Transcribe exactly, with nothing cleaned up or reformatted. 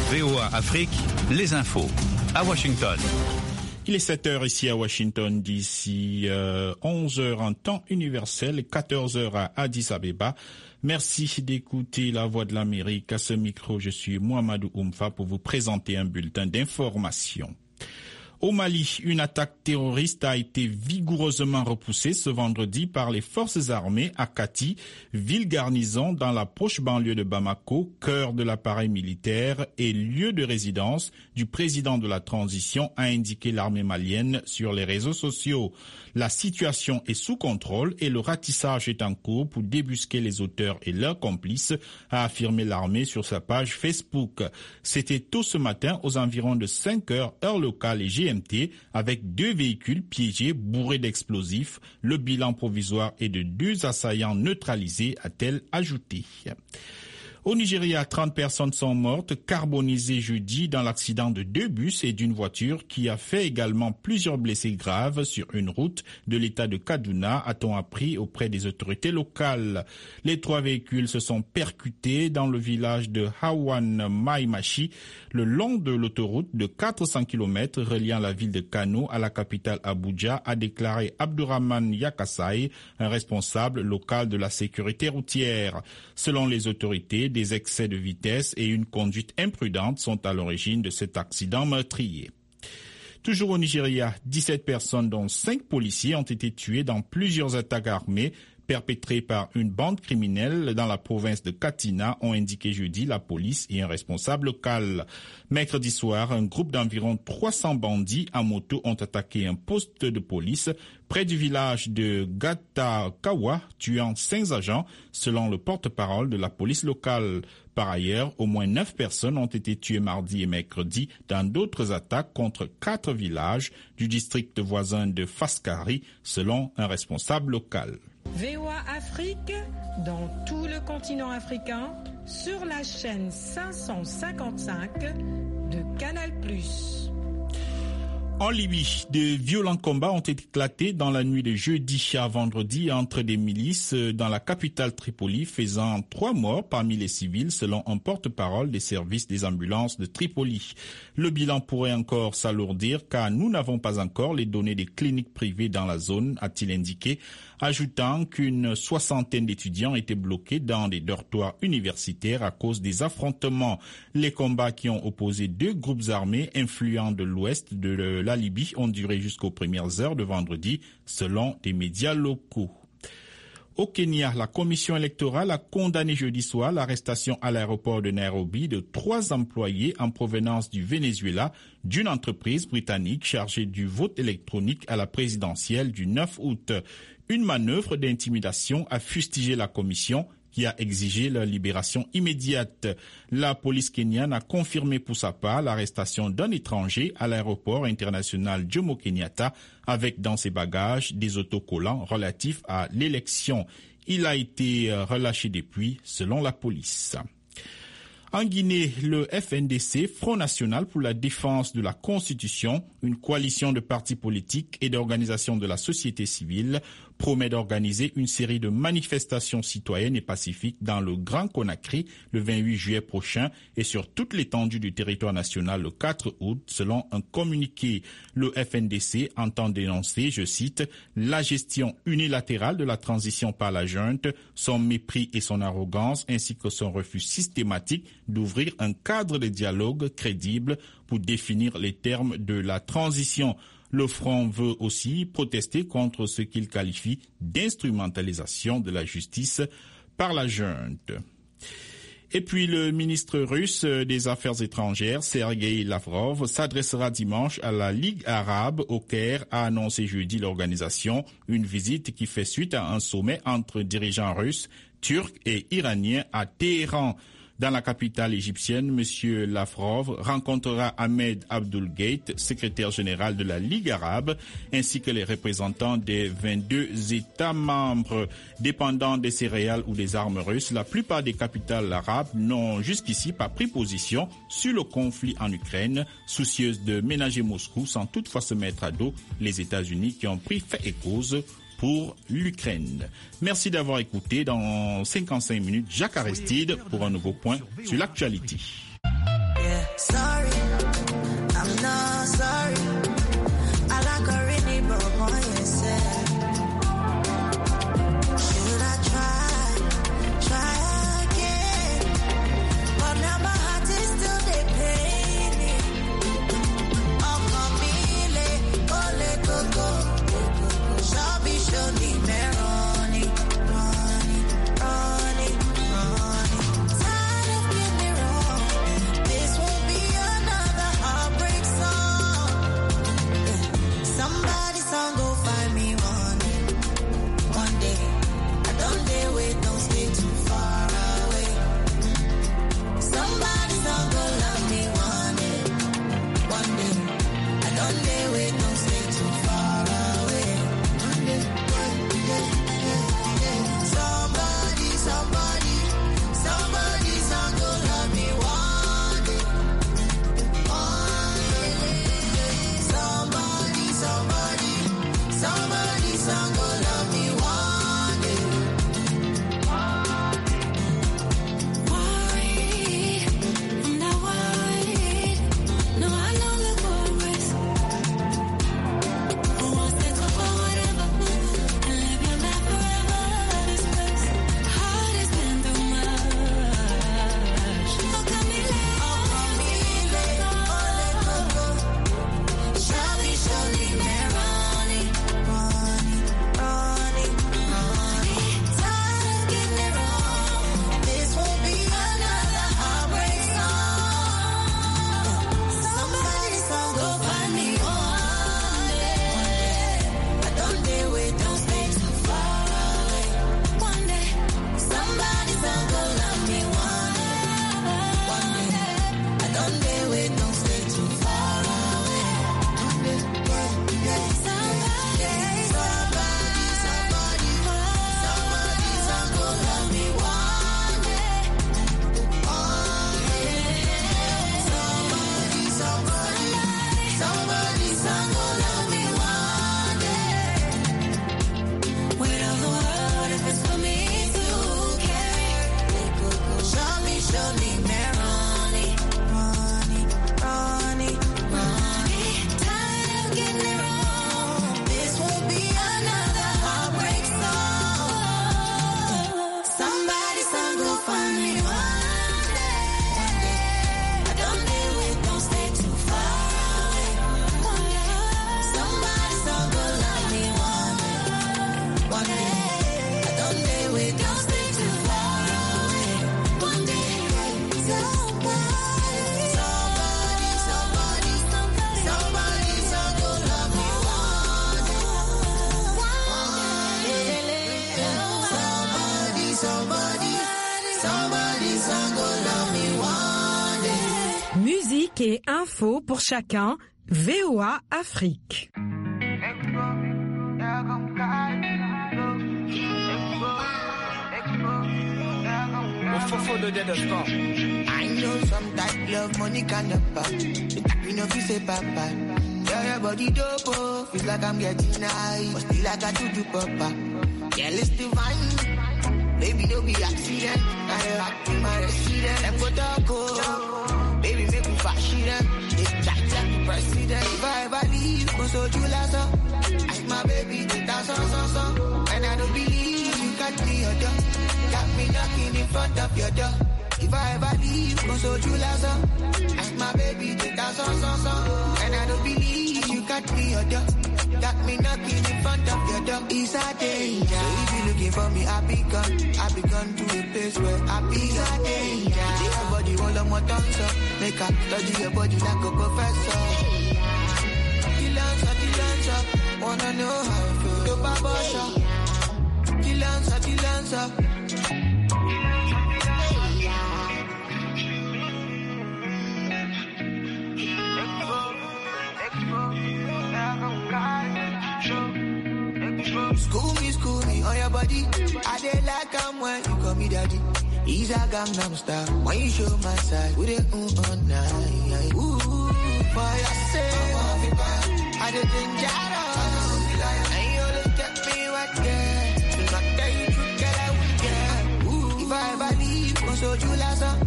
V O A Afrique, les infos. À Washington. Il est sept heures ici à Washington, d'ici euh, onze heures en temps universel, quatorze heures à Addis Abeba. Merci d'écouter la Voix de l'Amérique. À ce micro, je suis Mohamedou Oumfa pour vous présenter un bulletin d'information. Au Mali, une attaque terroriste a été vigoureusement repoussée ce vendredi par les forces armées à Kati, ville garnison dans la proche banlieue de Bamako, cœur de l'appareil militaire et lieu de résidence du président de la transition, a indiqué l'armée malienne sur les réseaux sociaux. La situation est sous contrôle et le ratissage est en cours pour débusquer les auteurs et leurs complices, a affirmé l'armée sur sa page Facebook. C'était tôt ce matin aux environs de cinq heures, heure locale et G M T, avec deux véhicules piégés bourrés d'explosifs. Le bilan provisoire est de deux assaillants neutralisés, a-t-elle ajouté. Au Nigeria, trente personnes sont mortes, carbonisées jeudi dans l'accident de deux bus et d'une voiture qui a fait également plusieurs blessés graves sur une route de l'état de Kaduna, a-t-on appris auprès des autorités locales. Les trois véhicules se sont percutés dans le village de Hawan Maimachi, le long de l'autoroute de quatre cents kilomètres reliant la ville de Kano à la capitale Abuja, a déclaré Abdurrahman Yakasai, un responsable local de la sécurité routière. Selon les autorités, des excès de vitesse et une conduite imprudente sont à l'origine de cet accident meurtrier. Toujours au Nigeria, dix-sept personnes dont cinq policiers ont été tués dans plusieurs attaques armées perpétrées par une bande criminelle dans la province de Katsina, ont indiqué jeudi la police et un responsable local. Mercredi soir, un groupe d'environ trois cents bandits à moto ont attaqué un poste de police près du village de Gatakawa, tuant cinq agents, selon le porte-parole de la police locale. Par ailleurs, au moins neuf personnes ont été tuées mardi et mercredi dans d'autres attaques contre quatre villages du district voisin de Faskari, selon un responsable local. V O A Afrique, dans tout le continent africain, sur la chaîne cinq cent cinquante-cinq de Canal plus. En Libye, de violents combats ont éclaté dans la nuit de jeudi à vendredi entre des milices dans la capitale Tripoli, faisant trois morts parmi les civils, selon un porte-parole des services des ambulances de Tripoli. Le bilan pourrait encore s'alourdir car nous n'avons pas encore les données des cliniques privées dans la zone, a-t-il indiqué, ajoutant qu'une soixantaine d'étudiants étaient bloqués dans des dortoirs universitaires à cause des affrontements. Les combats qui ont opposé deux groupes armés influents de l'ouest de la Libye ont duré jusqu'aux premières heures de vendredi, selon des médias locaux. Au Kenya, la commission électorale a condamné jeudi soir l'arrestation à l'aéroport de Nairobi de trois employés en provenance du Venezuela d'une entreprise britannique chargée du vote électronique à la présidentielle du neuf août. Une manœuvre d'intimidation a fustigé la commission qui a exigé leur libération immédiate. La police kenyane a confirmé pour sa part l'arrestation d'un étranger à l'aéroport international Jomo Kenyatta avec dans ses bagages des autocollants relatifs à l'élection. Il a été relâché depuis, selon la police. En Guinée, le F N D C, Front National pour la défense de la Constitution, une coalition de partis politiques et d'organisations de la société civile, promet d'organiser une série de manifestations citoyennes et pacifiques dans le Grand Conakry le vingt-huit juillet prochain et sur toute l'étendue du territoire national le quatre août, selon un communiqué. Le F N D C entend dénoncer, je cite, la gestion unilatérale de la transition par la junte, son mépris et son arrogance, ainsi que son refus systématique d'ouvrir un cadre de dialogue crédible pour définir les termes de la transition. Le Front veut aussi protester contre ce qu'il qualifie d'instrumentalisation de la justice par la junte. Et puis le ministre russe des Affaires étrangères, Sergei Lavrov, s'adressera dimanche à la Ligue arabe au Caire, a annoncé jeudi l'organisation, une visite qui fait suite à un sommet entre dirigeants russes, turcs et iraniens à Téhéran. Dans la capitale égyptienne, M. Lavrov rencontrera Ahmed Abdul-Gate, secrétaire général de la Ligue arabe, ainsi que les représentants des vingt-deux États membres. Dépendant des céréales ou des armes russes, la plupart des capitales arabes n'ont jusqu'ici pas pris position sur le conflit en Ukraine, soucieuses de ménager Moscou sans toutefois se mettre à dos les États-Unis qui ont pris fait et cause pour l'Ukraine. Merci d'avoir écouté. Dans cinquante-cinq minutes, Jacques Aristide pour un nouveau point sur l'actualité. Yeah. sorry, I'm not sorry. I like a really broke boy, yes, should I try, try again? But now my heart is still they pain me. Oh, Camille, ole coco, Shabby, show me Meroni, Ronnie, Ronnie, Ronnie. Tired of getting wrong. This won't be another heartbreak song. Somebody song go find me one day, one day. I don't dare wait, don't stay too far away. Somebody song go love me one day, one day. I don't dare wait, don't stay too far away. One day, yeah, yeah, yeah, yeah. Somebody, somebody, somebody song go love me one day, one day. Somebody, somebody, somebody song go love me one day. Worried, I'm not worried. No, I know the chorus. Who wants to talk about whatever and live your life forever? This place, heart has been through much. Oh, Camille, oh, Camille, ole coco, Shabby, surely Meroni, Ronnie, Ronnie, Ronnie. Tired of getting it wrong. This won't be another heartbreak song. Somebody song go find me one day. I don't dare wait, don't stay too far away. One day, somebody song go love me one day. One day, I don't dare wait, don't stay too far away. One day, yeah, yeah. Somebody, somebody, somebody, somebody song go love me one day. One day, somebody, somebody, somebody song go love me one day. Weight of the world if it's for me to carry. Show me, show me Meroni, Ronnie, Ronnie, Ronnie. Tired of getting it wrong. This won't be another heartbreak song. Somebody song go find me one day. One day. I don't dare wait, don't stay too far away. One day. Somebody song go love me one day. One day. I don't dare wait, don't stay too far away. One day. Somebody, somebody, somebody, somebody song go love me one day. Somebody, somebody, somebody song go love me one day. Musique et info pour chacun. V O A Afrique. I know some type love money can buy. You know if you say papa, yeah, your body dope, oh. Feels like I'm getting high, but still I got to do papa. Yeah, it's divine. Baby, don't be accident. I rock in my resident. Them go talk, oh. Baby, make me fashion them. They chat like the president. If I ever leave, go so you last up. Ask my baby to dance on, on, on. And I don't believe you got me your door. Got me knocking in front of your door. If I ever leave, go so you last up. Ask my baby to dance on, on, on. And I don't believe you got me your door. Got me knocking in front of your door. It's a danger. So if you looking for me, I be gone. I be gone to a place where I be a danger. Your body all on my tongue, so make up study your body like a professor. Kill answer, kill answer. Wanna know how I feel. Do babasha. Kill answer, kill answer. School me, school me on your body. I dey like I'm when you call me daddy. He's a Gangnam Style. When you show my side, with it ooh all night. Ooh, for your sake, I dey dangerous. And you always get me right there. To not tell you truth, girl, I will get. Ooh, if I ever leave, go so you last up.